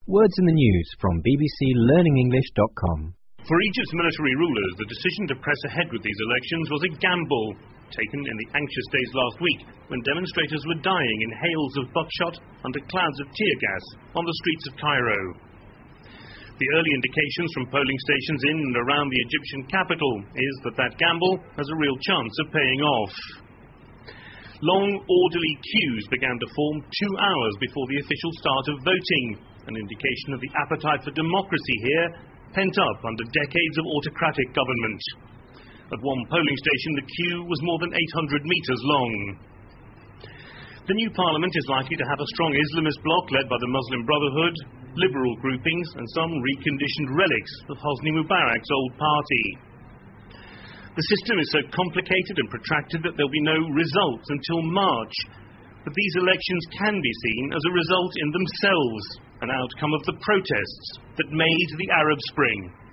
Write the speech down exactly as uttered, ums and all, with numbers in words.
Words in the news from b b c learning english dot com. For Egypt's military rulers, the decision to press ahead with these elections was a gamble, taken in the anxious days last week when demonstrators were dying in hails of buckshot under clouds of tear gas on the streets of Cairo. The early indications from polling stations in and around the Egyptian capital is that that gamble has a real chance of paying off. Long, orderly queues began to form two hours before the official start of voting, an indication of the appetite for democracy here, pent up under decades of autocratic government. At one polling station, the queue was more than eight hundred metres long. The new parliament is likely to have a strong Islamist bloc led by the Muslim Brotherhood, liberal groupings and some reconditioned relics of Hosni Mubarak's old party. The system is so complicated and protracted that there will be no results until March. But these elections can be seen as a result in themselves, an outcome of the protests that made the Arab Spring.